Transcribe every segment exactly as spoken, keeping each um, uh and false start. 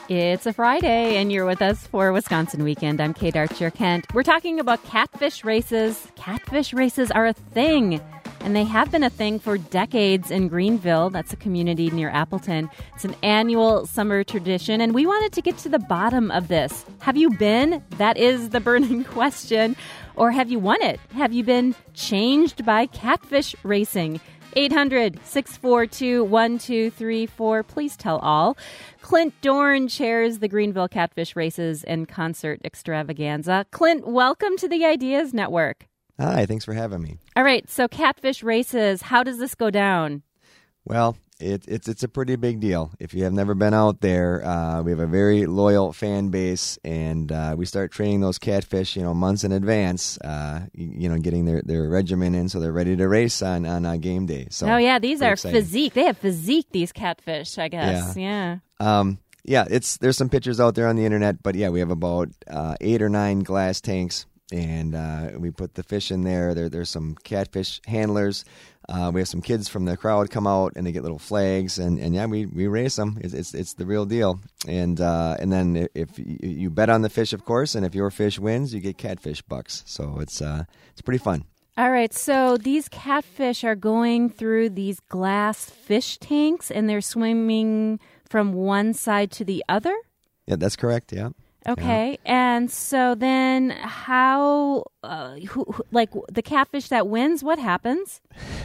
It's a Friday, and you're with us for Wisconsin Weekend. I'm Kate Archer-Kent. We're talking about catfish races. Catfish races are a thing, and they have been a thing for decades in Greenville. That's a community near Appleton. It's an annual summer tradition, and we wanted to get to the bottom of this. Have you been? That is the burning question. Or have you won it? Have you been changed by catfish racing? eight hundred, six four two, one two three four. Please tell all. Clint Dorn chairs the Greenville Catfish Races and Concert Extravaganza. Clint, welcome to the Ideas Network. Hi, thanks for having me. All right, so catfish races, how does this go down? Well, it, it's it's a pretty big deal. If you have never been out there, uh, we have a very loyal fan base, and uh, we start training those catfish, you know, months in advance. Uh, you, you know, getting their, their regimen in so they're ready to race on on uh, game day. So, oh yeah, these are exciting. physique. They have physique. These catfish, I guess. Yeah. Yeah. Um, yeah. It's there's some pictures out there on the internet, but yeah, we have about uh, eight or nine glass tanks. And uh, we put the fish in there. there. There's some catfish handlers. Uh, we have some kids from the crowd come out, and they get little flags. And, and yeah, we, we race them. It's, it's it's the real deal. And uh, and then if you, you bet on the fish, of course, and if your fish wins, you get catfish bucks. So it's uh it's pretty fun. All right, so these catfish are going through these glass fish tanks, and they're swimming from one side to the other? Yeah, that's correct, yeah. Okay, yeah. And so then how, uh, who, who, like the catfish that wins, what happens?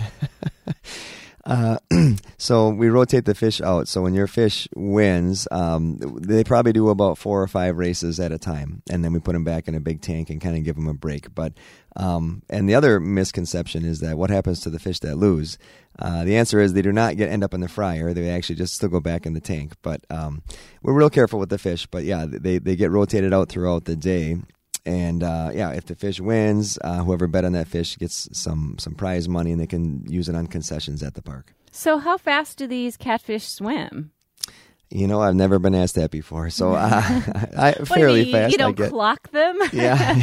uh, so we rotate the fish out. So when your fish wins, um, they probably do about four or five races at a time. And then we put them back in a big tank and kind of give them a break. But um, and the other misconception is that what happens to the fish that lose? Uh, the answer is they do not get end up in the fryer. They actually just still go back in the tank. But um, we're real careful with the fish. But yeah, they, they get rotated out throughout the day. And uh, yeah, if the fish wins, uh, whoever bet on that fish gets some, some prize money, and they can use it on concessions at the park. So how fast do these catfish swim? You know, I've never been asked that before, so uh, I, fairly you, fast. You don't I get. clock them? Yeah.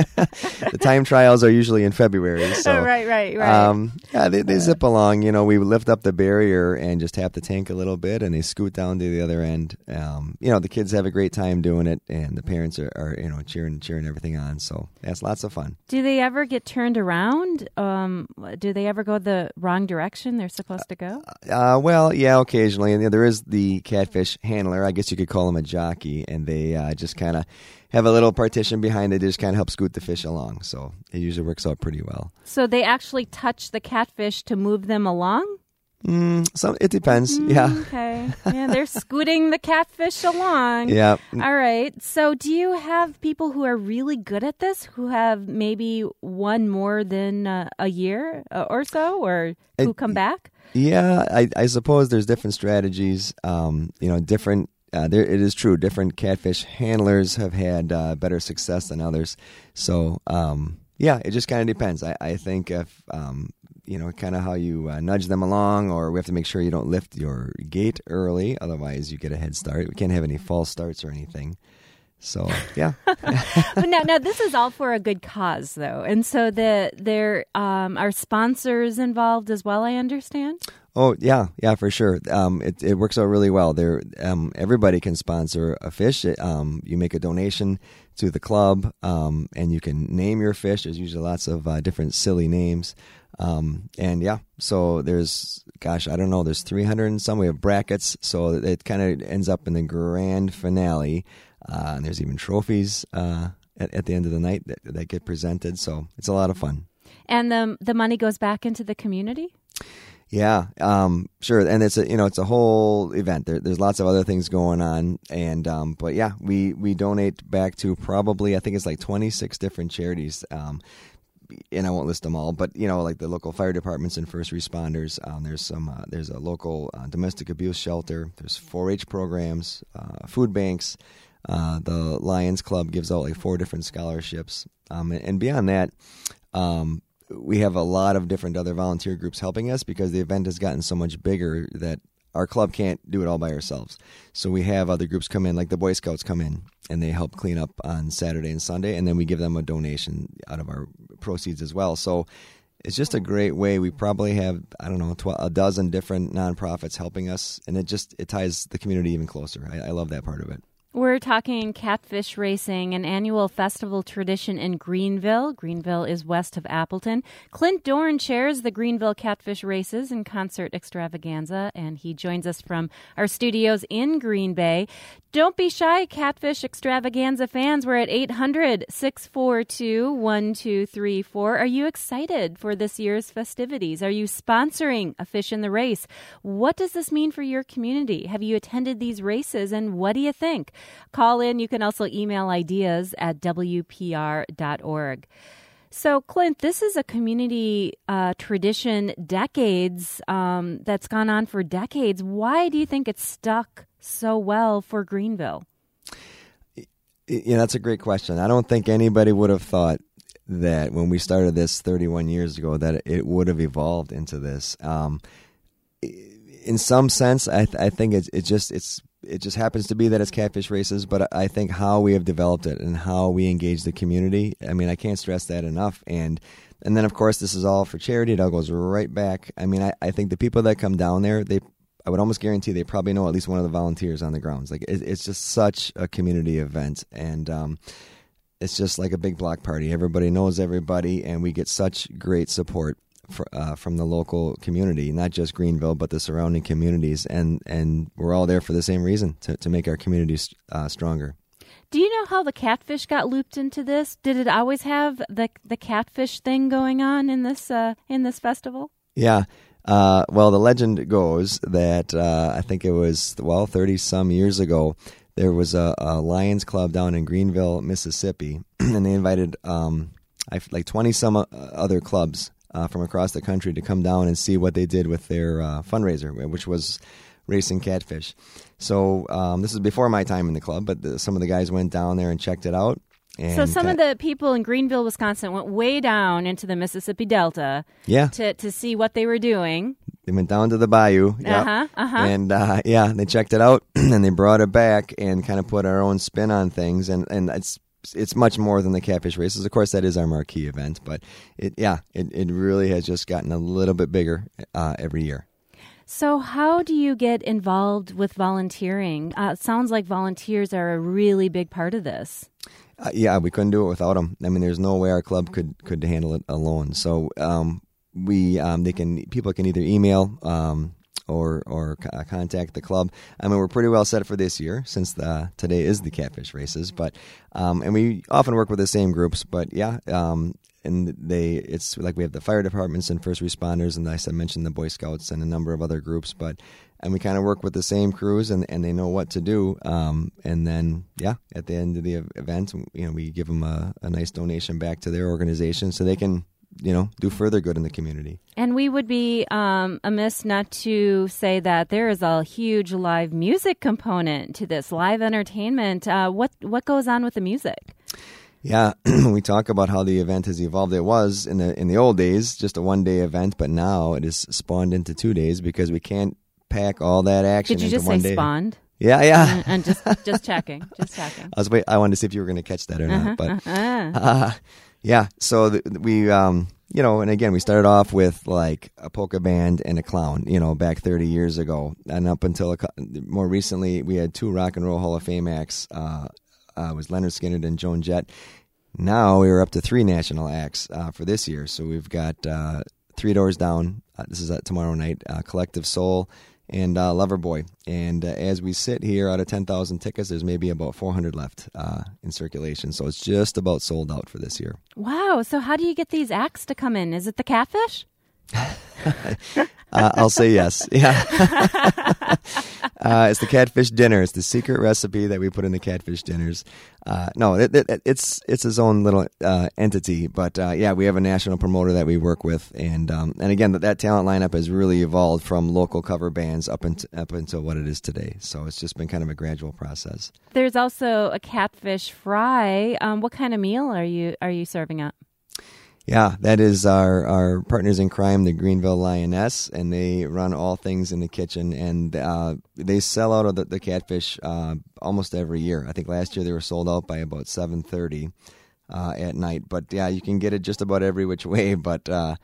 The time trials are usually in February. So, oh, right, right, right. Um, yeah, they, they zip along. You know, we lift up the barrier and just tap the tank a little bit, and they scoot down to the other end. Um, you know, the kids have a great time doing it, and the parents are, are you know, cheering cheering everything on. So that's lots of fun. Do they ever get turned around? Um, do they ever go the wrong direction they're supposed to go? Uh, well, yeah, occasionally. And there is the catfish handler. I guess you could call him a jockey, and they uh, just kind of have a little partition behind it. They just kind of help scoot the fish along. So it usually works out pretty well. So they actually touch the catfish to move them along? Mm, some, it depends. Mm, yeah. Okay. Yeah, they're scooting the catfish along. Yeah. All right. So do you have people who are really good at this, who have maybe won more than uh, a year or so, or who it, come back? Yeah, I, I suppose there's different strategies. Um, you know, different. Uh, there, it is true. Different catfish handlers have had uh, better success than others. So, um, yeah, it just kind of depends. I, I think if um, you know, kind of how you uh, nudge them along, or we have to make sure you don't lift your gate early, otherwise you get a head start. We can't have any false starts or anything. So, yeah. now, now, this is all for a good cause, though. And so the there um, are sponsors involved as well, I understand? Oh, yeah. Yeah, for sure. Um, it, it works out really well. There, um, everybody can sponsor a fish. It, um, you make a donation to the club, um, and you can name your fish. There's usually lots of uh, different silly names. Um, and, yeah, so there's, gosh, I don't know, there's three hundred and some. We have brackets, so it kind of ends up in the grand finale. Uh, and there's even trophies uh, at, at the end of the night that, that get presented. So it's a lot of fun. And the the money goes back into the community? Yeah, um, sure. And it's a you know it's a whole event. There, there's lots of other things going on, and um, but yeah, we, we donate back to probably I think it's like twenty-six different charities. Um, and I won't list them all, but you know, like the local fire departments and first responders. Um, there's some. Uh, there's a local uh, domestic abuse shelter. There's four H programs, uh, food banks. Uh, the Lions Club gives out like four different scholarships. Um, and, and beyond that, um, we have a lot of different other volunteer groups helping us because the event has gotten so much bigger that our club can't do it all by ourselves. So we have other groups come in, like the Boy Scouts come in, and they help clean up on Saturday and Sunday, and then we give them a donation out of our proceeds as well. So it's just a great way. We probably have, I don't know, tw- a dozen different nonprofits helping us, and it just it ties the community even closer. I, I love that part of it. We're talking catfish racing, an annual festival tradition in Greenville. Greenville is west of Appleton. Clint Dorn chairs the Greenville Catfish Races and Concert Extravaganza, and he joins us from our studios in Green Bay. Don't be shy, Catfish Extravaganza fans. We're at eight hundred, six four two, one two three four. Are you excited for this year's festivities? Are you sponsoring a fish in the race? What does this mean for your community? Have you attended these races, and what do you think? Call in. You can also email ideas at w p r dot org. So, Clint, this is a community uh, tradition, decades, um, that's gone on for decades. Why do you think it's stuck so well for Greenville? Yeah, that's a great question. I don't think anybody would have thought that when we started this thirty-one years ago that it would have evolved into this. Um, in some sense, I, th- I think it's it just it's it just happens to be that it's catfish races, but I think how we have developed it and how we engage the community, I mean, I can't stress that enough. And and then, of course, this is all for charity. It all goes right back. I mean, I, I think the people that come down there, they I would almost guarantee they probably know at least one of the volunteers on the grounds. Like it, it's just such a community event, and um, it's just like a big block party. Everybody knows everybody, and we get such great support for, uh, from the local community, not just Greenville, but the surrounding communities, and, and we're all there for the same reason, to, to make our communities uh, stronger. Do you know how the catfish got looped into this? Did it always have the the catfish thing going on in this uh, in this festival? Yeah. Uh, well, the legend goes that uh, I think it was, well, thirty-some years ago, there was a, a Lions Club down in Greenville, Mississippi, and they invited um, like twenty-some other clubs uh, from across the country to come down and see what they did with their uh, fundraiser, which was racing catfish. So um, this is before my time in the club, but the, some of the guys went down there and checked it out. And so some of the people in Greenville, Wisconsin, went way down into the Mississippi Delta yeah. to, to see what they were doing. They went down to the bayou. Yep. Uh-huh, uh-huh. And, uh, yeah, they checked it out, and they brought it back and kind of put our own spin on things. And, and it's it's much more than the catfish races. Of course, that is our marquee event. But, it yeah, it, it really has just gotten a little bit bigger uh, every year. So how do you get involved with volunteering? Uh, it sounds like volunteers are a really big part of this. Uh, yeah, we couldn't do it without them. I mean, there's no way our club could, could handle it alone. So um, we um, they can people can either email um, or or c- contact the club. I mean, we're pretty well set for this year since the, today is the catfish races. But um, and we often work with the same groups. But yeah, um, and they it's like we have the fire departments and first responders, and I said mentioned the Boy Scouts and a number of other groups. But and we kind of work with the same crews, and, and they know what to do. Um, and then, yeah, at the end of the event, you know, we give them a, a nice donation back to their organization so they can, you know, do further good in the community. And we would be um, amiss not to say that there is a huge live music component to this, live entertainment. Uh, what what goes on with the music? Yeah, we talk about how the event has evolved. It was in the in the old days just a one day event, but now it is spawned into two days because we can't pack all that action Did you into just one say day. spawned? Yeah, yeah. And, and just just checking, just checking. I was wait. I wanted to see if you were going to catch that or uh-huh, not. But uh-huh. uh, yeah, so the, we, um, you know, and again, we started off with like a polka band and a clown, you know, back thirty years ago, and up until a, more recently, we had two Rock and Roll Hall of Fame acts. Uh, uh, was Leonard Skinner and Joan Jett. Now we are up to three national acts uh, for this year. So we've got uh, Three Doors Down. Uh, this is uh, tomorrow night. Uh, Collective Soul. And uh, Loverboy. And uh, as we sit here, out of ten thousand tickets, there's maybe about four hundred left uh, in circulation. So it's just about sold out for this year. Wow. So how do you get these acts to come in? Is it the catfish? uh, I'll say yes. Yeah. uh, it's the catfish dinner. It's the secret recipe that we put in the catfish dinners. Uh, no, it, it, it's it's its own little uh, entity. But uh, yeah, we have a national promoter that we work with, and um, and again, that, that talent lineup has really evolved from local cover bands up into, up until what it is today. So it's just been kind of a gradual process. There's also a catfish fry. Um, what kind of meal are you are you serving up? Yeah, that is our, our partners in crime, the Greenville Lioness, and they run all things in the kitchen, and uh, they sell out of the, the catfish uh, almost every year. I think last year they were sold out by about seven thirty uh, at night. But yeah, you can get it just about every which way. But uh,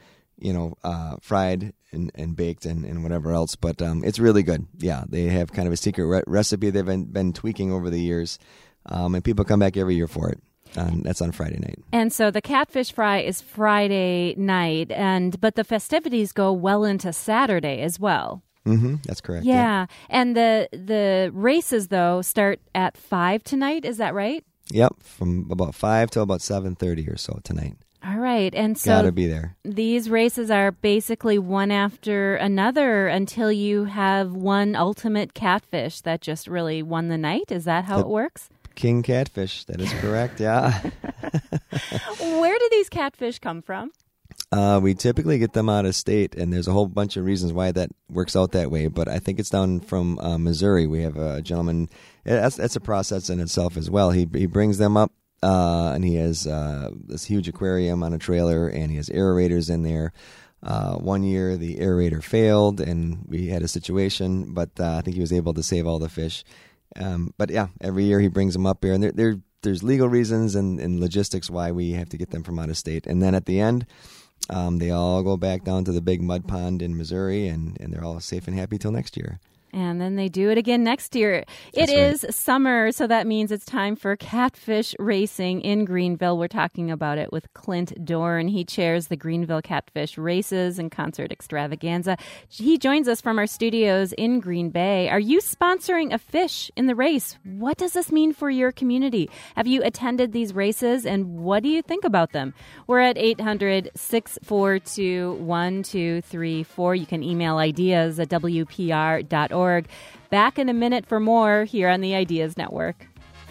you know, uh, fried and, and baked and, and whatever else. But um, it's really good. Yeah, they have kind of a secret re- recipe they've been, been tweaking over the years, um, and people come back every year for it. And that's on Friday night. And so the catfish fry is Friday night, and but the festivities go well into Saturday as well. Mm-hmm, that's correct. Yeah. yeah, and the the races though start at five tonight. Is that right? Yep, from about five till about seven thirty or so tonight. All right, and so gotta be there. These races are basically one after another until you have one ultimate catfish that just really won the night. Is that how the it works? King catfish. That is correct. Yeah. Where do these catfish come from? Uh, we typically get them out of state, and there's a whole bunch of reasons why that works out that way. But I think it's down from uh, Missouri. We have a gentleman. That's, that's a process in itself as well. He he brings them up, uh, and he has uh, this huge aquarium on a trailer, and he has aerators in there. Uh, one year, the aerator failed, and we had a situation, but uh, I think he was able to save all the fish. Um, but yeah, every year he brings them up here, and there, there there's legal reasons and, and logistics why we have to get them from out of state. And then at the end, um, they all go back down to the big mud pond in Missouri, and, and they're all safe and happy till next year. And then they do it again next year. It That's is right. summer, so that means it's time for catfish racing in Greenville. We're talking about it with Clint Dorn. He chairs the Greenville Catfish Races and Concert Extravaganza. He joins us from our studios in Green Bay. Are you sponsoring a fish in the race? What does this mean for your community? Have you attended these races, and what do you think about them? We're at eight hundred, six four two, one two three four. You can email ideas at W P R dot org. Back in a minute for more here on the Ideas Network.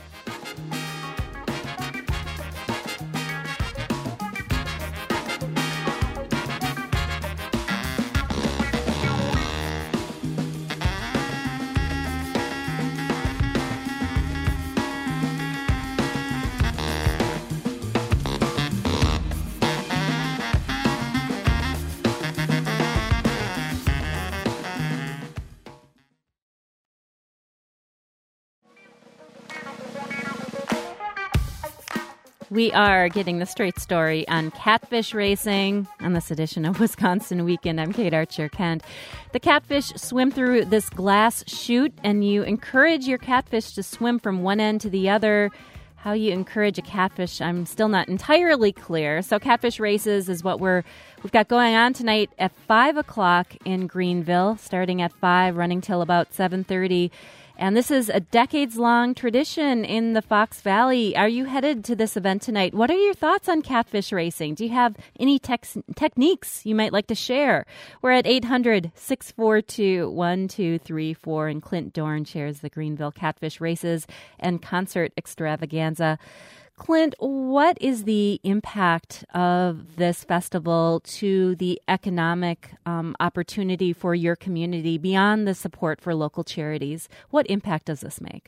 We are getting the straight story on catfish racing on this edition of Wisconsin Weekend. I'm Kate Archer-Kent. The catfish swim through this glass chute, and you encourage your catfish to swim from one end to the other. How you encourage a catfish, I'm still not entirely clear. So catfish races is what we're we've got going on tonight at five o'clock in Greenville, starting at five, running till about seven thirty. And this is a decades-long tradition in the Fox Valley. Are you headed to this event tonight? What are your thoughts on catfish racing? Do you have any tex- techniques you might like to share? We're at eight hundred, six four two, one two three four, and Clint Dorn chairs the Greenville Catfish Races and Concert Extravaganza. Clint, what is the impact of this festival to the economic um, opportunity for your community beyond the support for local charities? What impact does this make?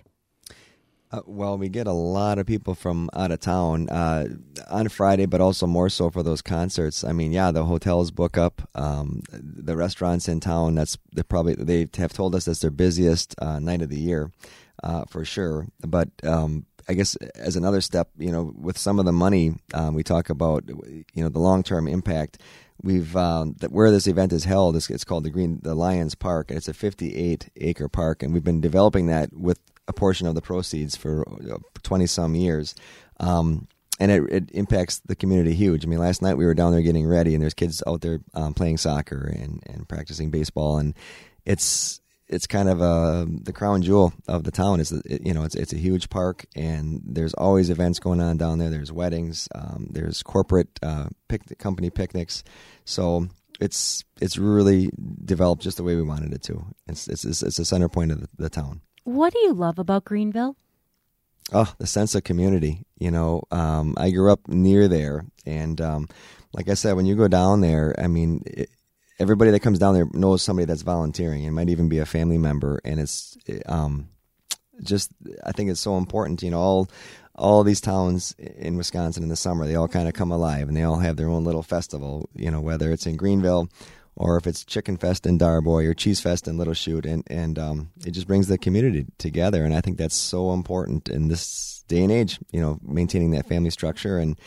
Uh, well, we get a lot of people from out of town uh, on Friday, but also more so for those concerts. I mean, yeah, the hotels book up. Um, the restaurants in town, that's they're probably they have told us that's their busiest uh, night of the year uh, for sure. But um, I guess as another step, you know, with some of the money, um, we talk about, you know, the long-term impact. We've um, that where this event is held is it's called the Green the Lions Park, and it's a fifty-eight acre park, and we've been developing that with a portion of the proceeds for twenty some years, um, and it, it impacts the community huge. I mean, last night we were down there getting ready, and there's kids out there um, playing soccer and, and practicing baseball, and it's. It's kind of a, the crown jewel of the town. Is it, you know, it's it's a huge park, and there's always events going on down there. There's weddings, um, there's corporate uh, picnic, company picnics, so it's it's really developed just the way we wanted it to. It's it's it's, it's the center point of the, the town. What do you love about Greenville? Oh, the sense of community. You know, um, I grew up near there, and um, like I said, when you go down there, I mean. It, Everybody that comes down there knows somebody that's volunteering. It might even be a family member, and it's um, just. I think it's so important. You know, all all these towns in Wisconsin in the summer, they all kind of come alive, and they all have their own little festival. You know, whether it's in Greenville, or if it's Chicken Fest in Darboy, or Cheese Fest in Little Chute, and and um, it just brings the community together. And I think that's so important in this day and age. You know, maintaining that family structure and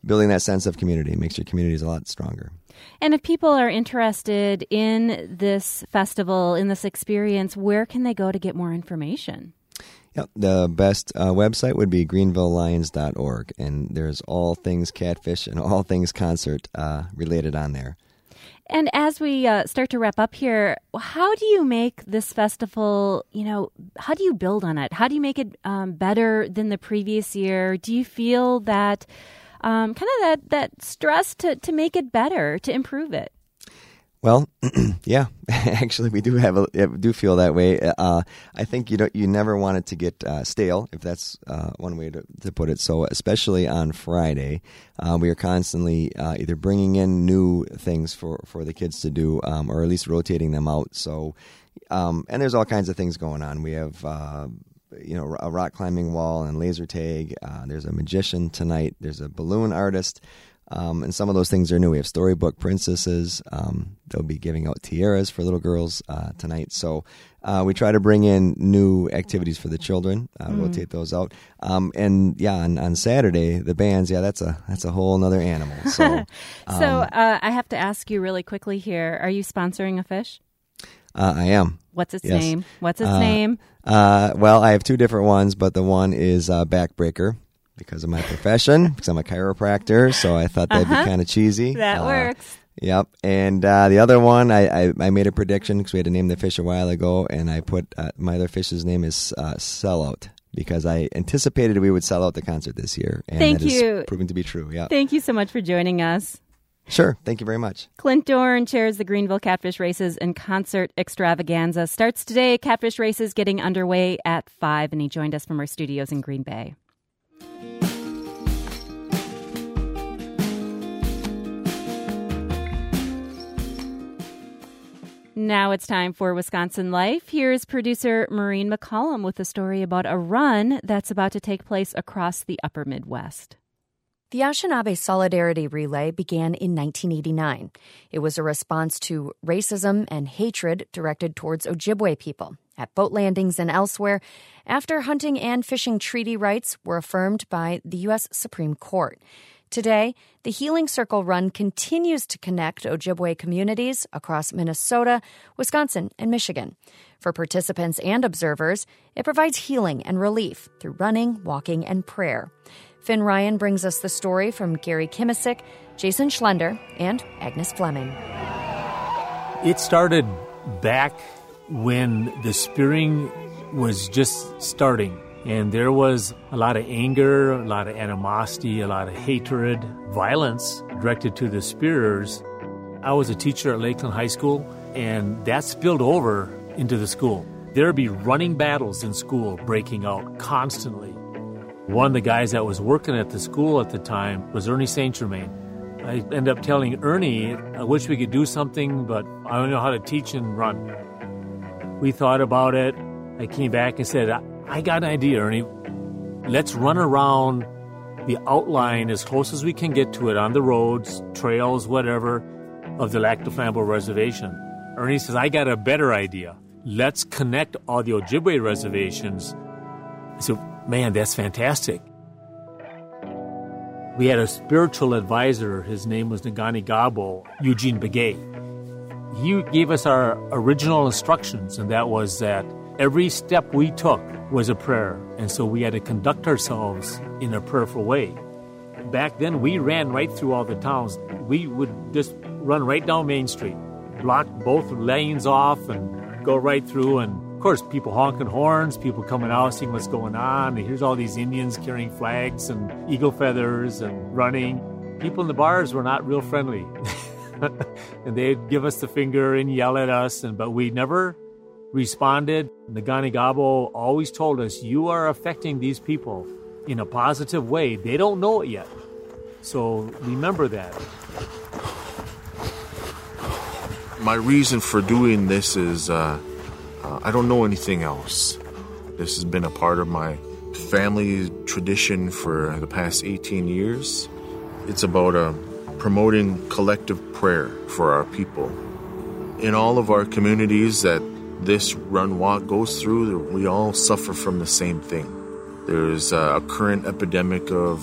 building that sense of community. It makes your communities a lot stronger. And if people are interested in this festival, in this experience, where can they go to get more information? Yep, the best uh, website would be greenville lions dot org, and there's all things catfish and all things concert uh, related on there. And as we uh, start to wrap up here, how do you make this festival, you know, how do you build on it? How do you make it um, better than the previous year? Do you feel that um, kind of that, that stress to, to make it better, to improve it? Well, yeah, actually, we do have a do feel that way. Uh, I think you don't you never want it to get uh, stale, if that's uh, one way to, to put it. So, especially on Friday, uh, we are constantly uh, either bringing in new things for, for the kids to do, um, or at least rotating them out. So, um, and there's all kinds of things going on. We have uh, you know a rock climbing wall and laser tag. Uh, there's a magician tonight. There's a balloon artist. Um, and some of those things are new. We have storybook princesses. Um, they'll be giving out tiaras for little girls uh, tonight. So uh, we try to bring in new activities for the children, uh, mm. rotate those out. Um, and yeah, on, on Saturday, the bands, yeah, that's a that's a whole other animal. So, um, so uh, I have to ask you really quickly here, are you sponsoring a fish? Uh, I am. What's its yes. name? What's its uh, name? Uh, well, I have two different ones, but the one is uh, Backbreaker. Because of my profession, because I'm a chiropractor, so I thought that'd uh-huh. be kind of cheesy. That uh, works. Yep. And uh, the other one, I, I, I made a prediction because we had to name the fish a while ago, and I put uh, my other fish's name is uh, Sellout because I anticipated we would sell out the concert this year. And Thank that you. is proven to be true. Yeah. Thank you so much for joining us. Sure. Thank you very much. Clint Dorn chairs the Greenville Catfish Races and Concert Extravaganza. Starts today. Catfish Races getting underway at five, and he joined us from our studios in Green Bay. Now it's time for Wisconsin Life. Here's producer Maureen McCollum with a story about a run that's about to take place across the upper Midwest. The Anishinaabe Solidarity Relay began in nineteen eighty-nine. It was a response to racism and hatred directed towards Ojibwe people at boat landings and elsewhere after hunting and fishing treaty rights were affirmed by the U S Supreme Court. Today, the Healing Circle Run continues to connect Ojibwe communities across Minnesota, Wisconsin, and Michigan. For participants and observers, it provides healing and relief through running, walking, and prayer. Finn Ryan brings us the story from Gary Kimisick, Jason Schlender, and Agnes Fleming. It started back when the spearing was just starting. And there was a lot of anger, a lot of animosity, a lot of hatred, violence directed to the spearers. I was a teacher at Lakeland High School, and that spilled over into the school. There would be running battles in school breaking out constantly. One of the guys that was working at the school at the time was Ernie Saint Germain. I ended up telling Ernie, I wish we could do something, but I don't know how to teach and run. We thought about it. I came back and said, I got an idea, Ernie. Let's run around the outline as close as we can get to it on the roads, trails, whatever, of the Lac du Flambeau Reservation. Ernie says, I got a better idea. Let's connect all the Ojibwe reservations. I said, man, that's fantastic. We had a spiritual advisor. His name was Nagani Gabo, Eugene Begay. He gave us our original instructions, and that was that every step we took was a prayer, and so we had to conduct ourselves in a prayerful way. Back then, we ran right through all the towns. We would just run right down Main Street, block both lanes off, and go right through. And, of course, people honking horns, people coming out, seeing what's going on. And here's all these Indians carrying flags and eagle feathers and running. People in the bars were not real friendly. And they'd give us the finger and yell at us, and but we never responded. Nagani Gabo always told us, you are affecting these people in a positive way. They don't know it yet. So remember that. My reason for doing this is uh, uh, I don't know anything else. This has been a part of my family tradition for the past eighteen years. It's about uh, promoting collective prayer for our people. In all of our communities that this run walk goes through, we all suffer from the same thing. There's a current epidemic of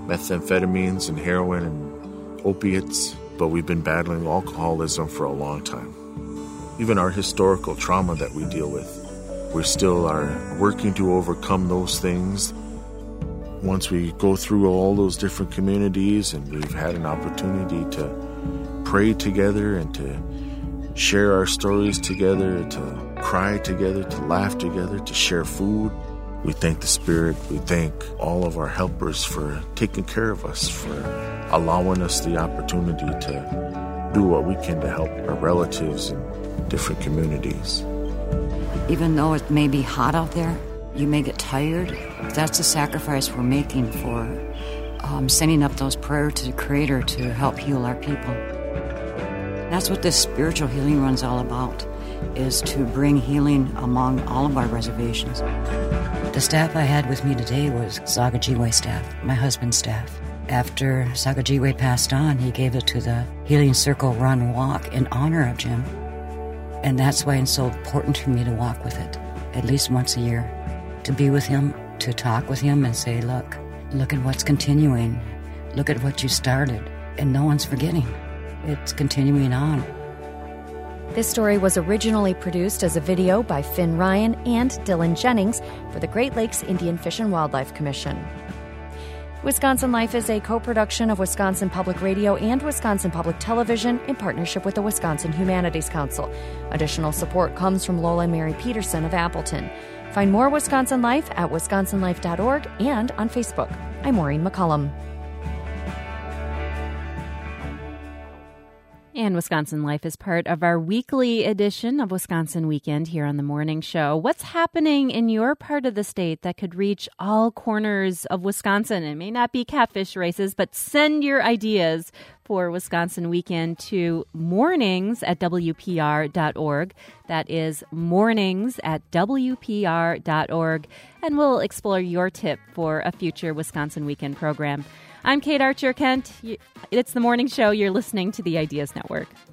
methamphetamines and heroin and opiates, but we've been battling alcoholism for a long time. Even our historical trauma that we deal with, we still are working to overcome those things. Once we go through all those different communities and we've had an opportunity to pray together and to share our stories together, to cry together, to laugh together, to share food, we thank the Spirit. We thank all of our helpers for taking care of us, for allowing us the opportunity to do what we can to help our relatives in different communities. Even though it may be hot out there, you may get tired. That's the sacrifice we're making for um, sending up those prayers to the Creator to help heal our people. That's what this spiritual healing run's all about, is to bring healing among all of our reservations. The staff I had with me today was Sagajiwe staff, my husband's staff. After Sagajiwe passed on, he gave it to the Healing Circle Run Walk in honor of Jim. And that's why it's so important for me to walk with it, at least once a year. To be with him, to talk with him and say, look, look at what's continuing. Look at what you started. And no one's forgetting. It's continuing on. This story was originally produced as a video by Finn Ryan and Dylan Jennings for the Great Lakes Indian Fish and Wildlife Commission. Wisconsin Life is a co-production of Wisconsin Public Radio and Wisconsin Public Television in partnership with the Wisconsin Humanities Council. Additional support comes from Lola and Mary Peterson of Appleton. Find more Wisconsin Life at wisconsin life dot org and on Facebook. I'm Maureen McCullum. And Wisconsin Life is part of our weekly edition of Wisconsin Weekend here on the morning show. What's happening in your part of the state that could reach all corners of Wisconsin? It may not be catfish races, but send your ideas for Wisconsin Weekend to mornings at W P R dot org. That is mornings at W P R dot org. And we'll explore your tip for a future Wisconsin Weekend program. I'm Kate Archer-Kent. It's the morning show. You're listening to the Ideas Network.